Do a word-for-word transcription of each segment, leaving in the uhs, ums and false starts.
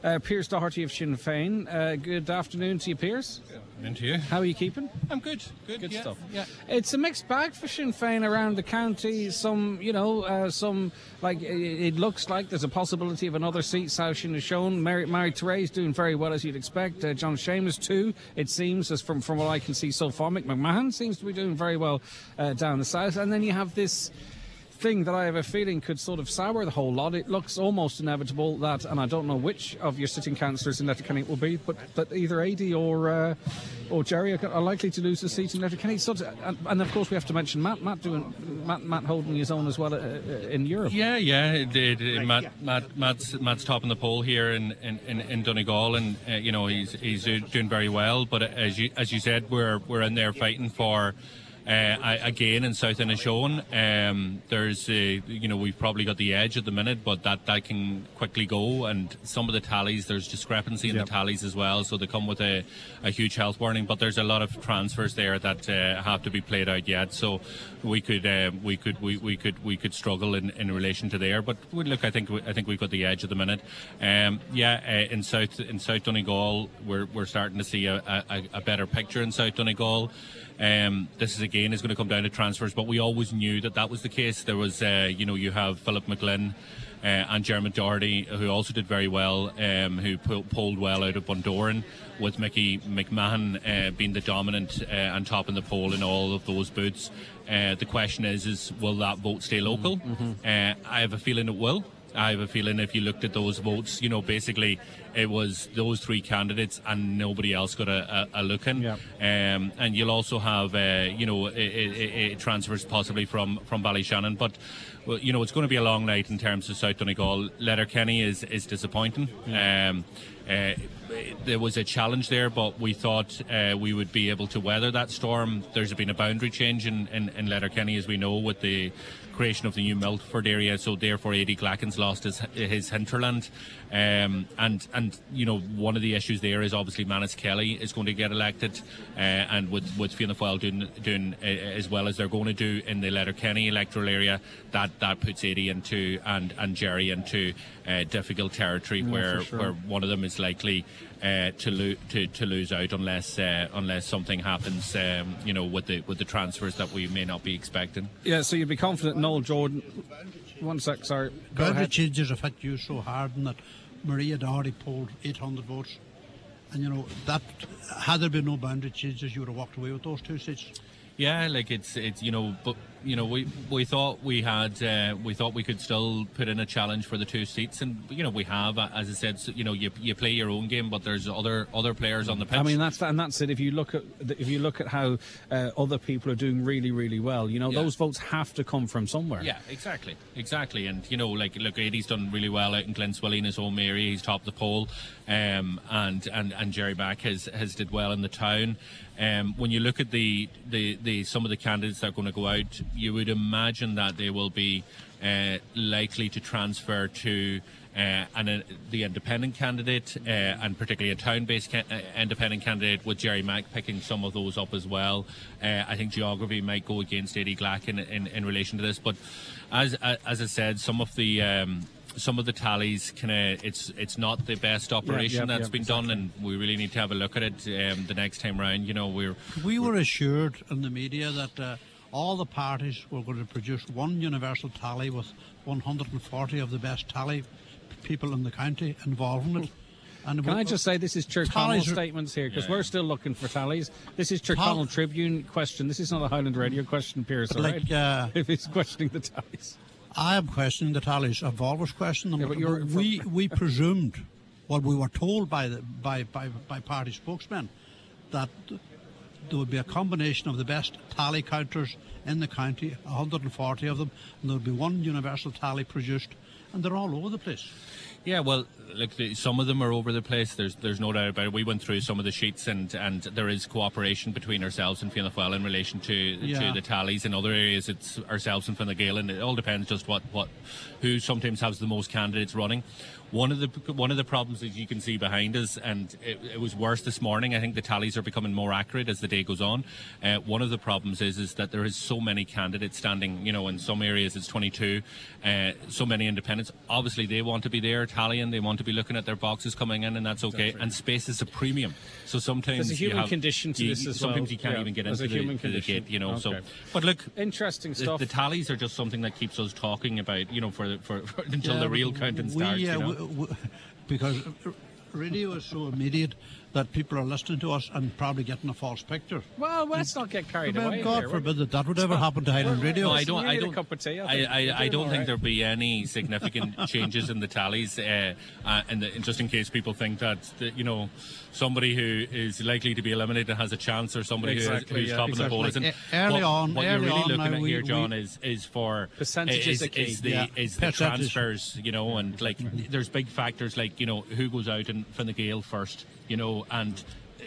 uh, Piers Doherty of Sinn Féin. Uh, good afternoon to you, Piers. Good afternoon to you. How are you keeping? I'm good. Good, good yeah, stuff. Yeah. It's a mixed bag for Sinn Féin around the county. Some, you know, uh, some like it, it looks like there's a possibility of another seat. Southshin has shown. Mary, Mary Therese doing very well as you'd expect. Uh, John Seamus too. It seems, as from from what I can see so far, Mick McMahon seems to be doing very well uh, down the south. And then you have this thing that I have a feeling could sort of sour the whole lot. It looks almost inevitable that, and I don't know which of your sitting councillors in Letterkenny it will be, but but either Adi or uh, or Jerry are likely to lose the seat in Letterkenny. So, and, and of course we have to mention Matt, Matt doing Matt, Matt holding his own as well uh, in Europe. Yeah, yeah, it, it, it, Matt, Matt, Matt's, Matt's topping the poll here in in, in, in Donegal, and uh, you know he's he's doing very well. But as you as you said, we're we're in there fighting for. Uh, again in South Inishowen, um, there's uh, you know we've probably got the edge at the minute, but that, that can quickly go, and some of the tallies, there's discrepancy in yep. the tallies as well, so they come with a, a huge health warning. But there's a lot of transfers there that uh, have to be played out yet, so we could uh, we could we, we could we could struggle in, in relation to there. But look, I think I think we've got the edge at the minute. Um, yeah, uh, in South in South Donegal, we're we're starting to see a, a, a better picture in South Donegal. Um, this is again is going to come down to transfers, but we always knew that that was the case. There was, uh, you know, you have Philip McGlynn uh, and Jeremy Doherty, who also did very well, um, who pull, pulled well out of Bundoran, with Mickey McMahon uh, being the dominant uh, and top in the poll in all of those booths. Uh, the question is, is will that vote stay local? Mm-hmm. uh, I have a feeling it will. I have a feeling if you looked at those votes, you know, basically it was those three candidates and nobody else got a, a, a look in. Yep. Um, and you'll also have, uh, you know, it, it, it transfers possibly from, from Ballyshannon. But, well, you know, it's going to be a long night in terms of South Donegal. Letterkenny is, is disappointing. Yeah. Um, uh, there was a challenge there, but we thought uh, we would be able to weather that storm. There's been a boundary change in, in, in Letterkenny, as we know, with the creation of the new Milford area, so therefore Adi Glacken's lost his his hinterland, um, and and you know one of the issues there is obviously Manus Kelly is going to get elected, uh, and with with Fianna Fáil doing doing uh, as well as they're going to do in the Letterkenny electoral area, that that puts Adi into and and Jerry into uh, difficult territory yeah, where sure. where one of them is likely uh, to lose to, to lose out unless uh, unless something happens, um, you know, with the with the transfers that we may not be expecting. Yeah, so you'd be confident. Noel Jordan, one sec, sorry. Go Boundary ahead. changes affect you so hard, and that Maria Doherty polled eight hundred votes, and you know that had there been no boundary changes, you would have walked away with those two seats. Yeah, like it's it's you know, but you know we we thought we had uh, we thought we could still put in a challenge for the two seats, and you know we have, as I said, you know you you play your own game, but there's other other players on the pitch. I mean that's and that's it. If you look at if you look at how uh, other people are doing really really well, you know yeah. those votes have to come from somewhere. Yeah, exactly, exactly. And you know, like look, Adi's done really well out in Glenswilly in his home area. He's topped the poll, um, and and and Jerry Back has has did well in the town. Um, when you look at the, the, the some of the candidates that are going to go out, you would imagine that they will be uh, likely to transfer to uh, an, uh, the independent candidate, uh, and particularly a town-based ca- uh, independent candidate, with Jerry Mack picking some of those up as well. Uh, I think geography might go against Adi Glack in, in, in relation to this, but as as I said, some of the um, some of the tallies kind of it's it's not the best operation yeah, yeah, that's yeah, been exactly. done, and we really need to have a look at it um, the next time round. You know, we're we were assured in the media that uh, all the parties were going to produce one universal tally with one hundred forty of the best tally people in the county involved in it. And Can I just say this is Tyrconnell statements here, because yeah. we're still looking for tallies. This is Tyrconnell Tribune question. This is not a Highland Radio question, Pierce. All like, right? uh, if he's questioning the tallies. I am questioning the tallies. I've always questioned them. Yeah, but you're, we we presumed, well, we were told by the by, by by party spokesmen that there would be a combination of the best tally counters in the county, one hundred forty of them, and there would be one universal tally produced, and they're all over the place. Yeah, well, look, some of them are over the place. There's there's no doubt about it. We went through some of the sheets, and, and there is cooperation between ourselves and Fianna Fáil in relation to yeah. to the tallies. In other areas, it's ourselves and Fine Gael, and it all depends just what, what who sometimes has the most candidates running. One of the one of the problems that you can see behind us, and it, it was worse this morning. I think the tallies are becoming more accurate as the day goes on. Uh, one of the problems is is that there is so many candidates standing. You know, in some areas it's twenty-two. Uh, so many independents. Obviously, they want to be there tallying. They want to be looking at their boxes coming in, and that's okay. That's right. And space is a premium. So sometimes there's a human you have, condition to you, this as sometimes well. you can't yeah, even get into into the, to the gate. You know. Okay. So, but look, interesting the, stuff. the tallies are just something that keeps us talking about. You know, for for, for until Yeah, the real we- counting we, starts. uh, You know? we- we- because radio is so immediate that people are listening to us and probably getting a false picture. Well, let's not get carried Well, away. God here. forbid that that would ever happen to Highland We're- Radio. No, I Listen, don't. you I need a don't. cup of tea, I I, think. I, You're I doing don't all think right. there'll be any significant changes in the tallies. Uh, uh, and, the, and just in case people think that, that you know somebody who is likely to be eliminated has a chance, or somebody Exactly, who is, who's yeah. topping the Exactly. poll isn't. Like, e- early what, on- what early you're really on looking now at we- here, John, we- is is for Percentages is, are key. is the Yeah. is the Percentage. transfers. You know, and like there's big factors like you know who goes out in Fine Gael first. You know, and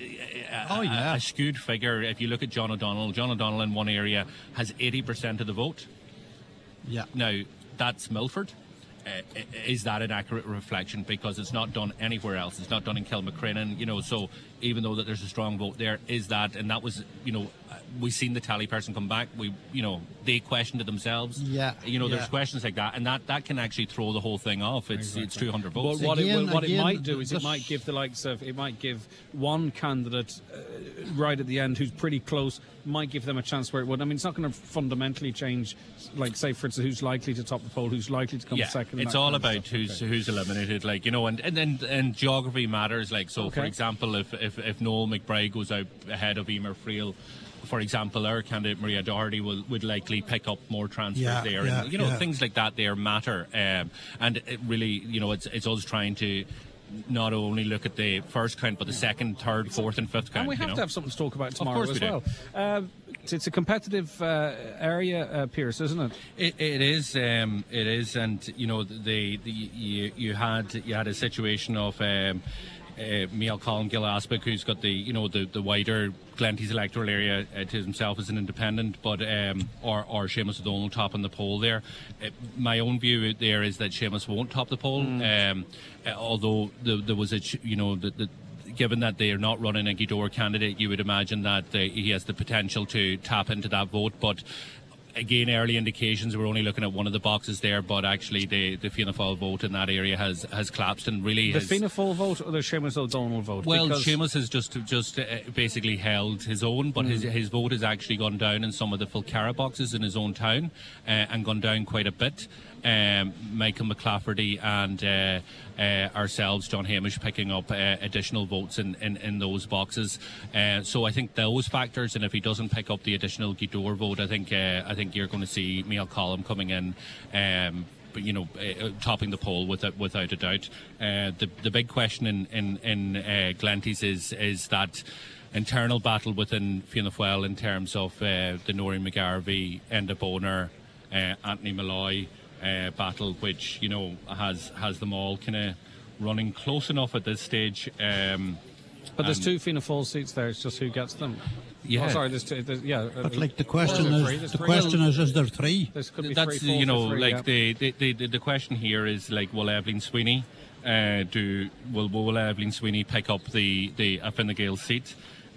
a, Oh, yeah. a, a skewed figure. If you look at John O'Donnell, John O'Donnell in one area has eighty percent of the vote. Yeah. Now, that's Milford. Uh, i- is that an accurate reflection? Because it's not done anywhere else. It's not done in Kilmacrenan, you know, so even though that there's a strong vote there, is that, and that was, you know, uh, we've seen the tally person come back, we, you know, they questioned it themselves. Yeah, You know, there's yeah. questions like that, and that, that can actually throw the whole thing off. It's it's two hundred But votes. what, it, Again- will- what it again, might do is it this- might give the likes of, it might give one candidate uh, right at the end who's pretty close, might give them a chance where it would. I mean, it's not going to fundamentally change, like, say, for instance, who's likely to top the poll, who's likely to come Yeah, second. it's that all kind of about stuff. who's Okay. who's eliminated, like you know, and and and, and geography matters. Like so, for Okay. example, if, if if Noel McBride goes out ahead of Emer Friel, for example, our candidate Maria Doherty will would likely pick up more transfers Yeah, there, yeah, and you know yeah. things like that there matter. Um, and it really, you know, it's it's us trying to not only look at the first count, but the second, third, fourth, and fifth count. And we you have know? to have something to talk about tomorrow course as we do. well. Um, it's, it's a competitive uh, area, uh, Pierce, isn't it? It, it is, um, it is, and you know, the, the you, you had you had a situation of um, uh, Mial Colin Gillaspic, who's got the you know the, the wider Glenties electoral area uh, to himself as an independent, but um, or or Seamus O'Donnell topping the poll there. Uh, my own view there is that Seamus won't top the poll, um, uh, although the, there was a ch- you know the. the given that they are not running a Gidor candidate, you would imagine that uh, he has the potential to tap into that vote. But again, early indications, we're only looking at one of the boxes there, but actually the, the Fianna Fáil vote in that area has, has collapsed and really The has... Fianna Fáil vote or the Seamus O'Donnell vote? Well, Because- Seamus has just just uh, basically held his own, but his his vote has actually gone down in some of the Fulcara boxes in his own town, uh, and gone down quite a bit. Um, Michael McClafferty and uh, uh, ourselves, John Hamish, picking up uh, additional votes in, in, in those boxes. Uh, so I think those factors, and if he doesn't pick up the additional Gidor vote, I think uh, I think you're going to see Mial Colum coming in. Um, but, you know, uh, topping the poll without without a doubt. Uh, the the big question in in in uh, Glenties is is that internal battle within Fianna Fáil in terms of uh, the Noreen McGarvey, Enda Boner, uh, Anthony Malloy uh, battle, which you know has has them all kind of running close enough at this stage. Um, But there's and- two Fianna Fáil seats there. It's just who gets them. Yeah. Oh, sorry. There's two. There's, yeah. But like the question There's three, is, there's the three. question is, is there three? There could be That's three, four you for know three, like yeah. the, the, the the question here is like, will Evelyn Sweeney uh, do will will Evelyn Sweeney pick up the the uh, Fine Gael seat?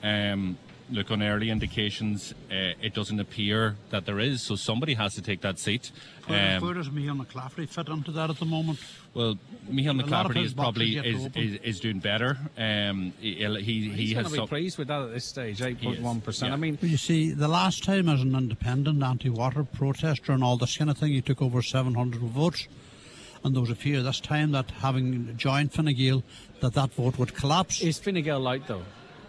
Um, look, on early indications, uh, it doesn't appear that there is, so somebody has to take that seat. Where, Um, where does Michael McClafferty fit into that at the moment? well, Michael A lot of McClafferty his is probably boxes yet to is, open. is is doing better. Um, he he, he He's has going to be some, pleased with that at this stage. Eight point one percent. yeah. I mean, Well, you see, the last time as an independent anti-water protester and all this kind of thing, he took over seven hundred votes. And there was a fear this time that having joined Fine Gael, that that vote would collapse. is Fine Gael light though?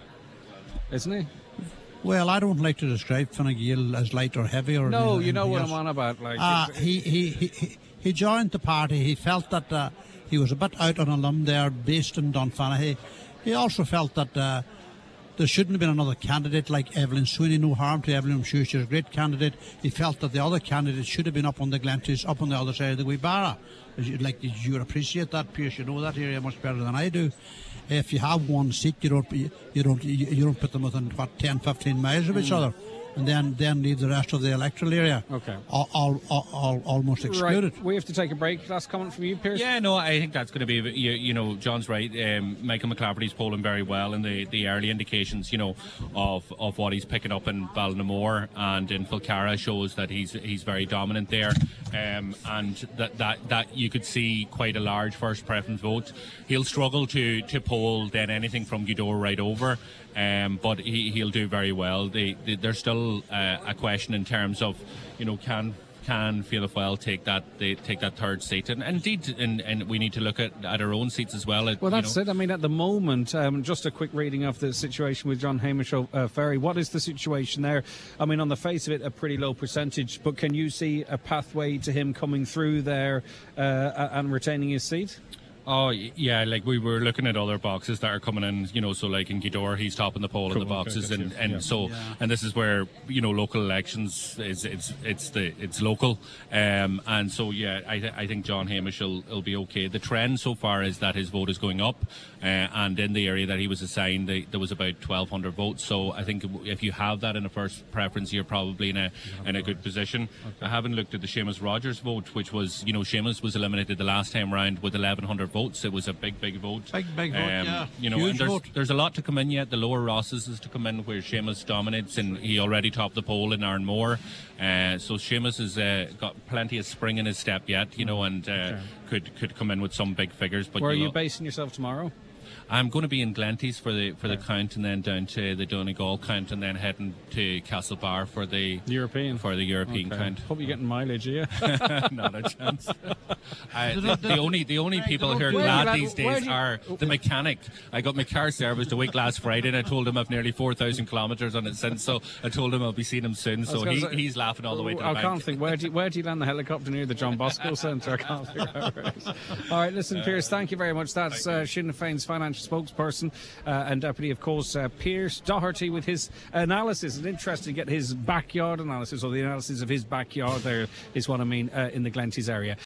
Isn't he? Well, I don't like to describe Fine Gael as light or heavy or No, anything you know what else. I'm on about. Like, Uh, it- he, he, he, he- he joined the party. He felt that uh, he was a bit out on a limb there, based in Dunfanaghy. He also felt that uh, there shouldn't have been another candidate like Evelyn Sweeney. No harm to Evelyn, I'm sure she's a great candidate. He felt that the other candidate should have been up on the Glenties, up on the other side of the Guibara. As you- Like, you would appreciate that, Pierce. You know that area much better than I do. If you have one seat, you don't you don't you don't put them within what ten, fifteen miles of each other. and then then leave the rest of the electoral area. Okay. All, all, all, all almost excluded. Right. We have to take a break. Last comment from you, Pierce. Yeah, no, I think that's going to be, you, you know, John's right. Um, Michael McClafferty's polling very well, and the, the early indications, you know, of, of what he's picking up in Ballinamore and in Falcara shows that he's he's very dominant there, um, and that, that that you could see quite a large first preference vote. He'll struggle to to poll then anything from Gweedore right over. Um, but he, he'll do very well. They, they, there's still uh, a question in terms of, you know, can can Fianna Fáil take that they take that third seat, and, and indeed, and, and we need to look at, at our own seats as well. Well, that's you know. it. I mean, at the moment, um, just a quick reading of the situation with John Hamish uh, Ferry. What is the situation there? I mean, on the face of it, a pretty low percentage, but can you see a pathway to him coming through there uh, and retaining his seat? Oh, yeah, like we were looking at other boxes that are coming in, you know, so like in Gweedore, he's topping the poll Cool, in the boxes, okay, and, yeah. and Yeah. so, Yeah. and this is where, you know, local elections is, it's, it's the, it's local, um, and so, yeah, I, th- I think John Hamish will, will be okay. The trend so far is that his vote is going up, uh, and in the area that he was assigned, they, there was about twelve hundred votes, so I think if you have that in a first preference, you're probably in a, in a good position. Okay. I haven't looked at the Seamus Rogers vote, which was, you know, Seamus was eliminated the last time round with eleven hundred votes. It was a big big vote. Big, big vote, yeah. You know, Huge and there's, vote. there's a lot to come in yet. The lower Rosses is to come in where Seamus dominates, and he already topped the poll in Arnmore. Uh, so Seamus has uh, got plenty of spring in his step yet, you know, and uh, Okay. could could come in with some big figures. But Where are you you know, basing yourself tomorrow? I'm going to be in Glenties for the for the count, and then down to the Donegal count, and then heading to Castlebar for the European. for the European Okay. count. Hope you're getting mileage, are you? Not a chance. I, the, the only the only people who are Where glad do you- these where days do you- are the mechanic. I got my car serviced a week last Friday, and I told him I've nearly four thousand kilometres on it since. So I told him I'll be seeing him soon. So gonna he, say- he's laughing all the way to the I bank. can't think. Where do you, where do you land the helicopter near the John Bosco Centre? I can't figure out where it is. All right, listen, Pierce, thank you very much. That's uh, Sinn Féin's financial spokesperson uh, and deputy, of course, uh, Pierce Doherty, with his analysis. It's interesting to get his backyard analysis, or the analysis of his backyard there is what I mean, uh, in the Glenties area.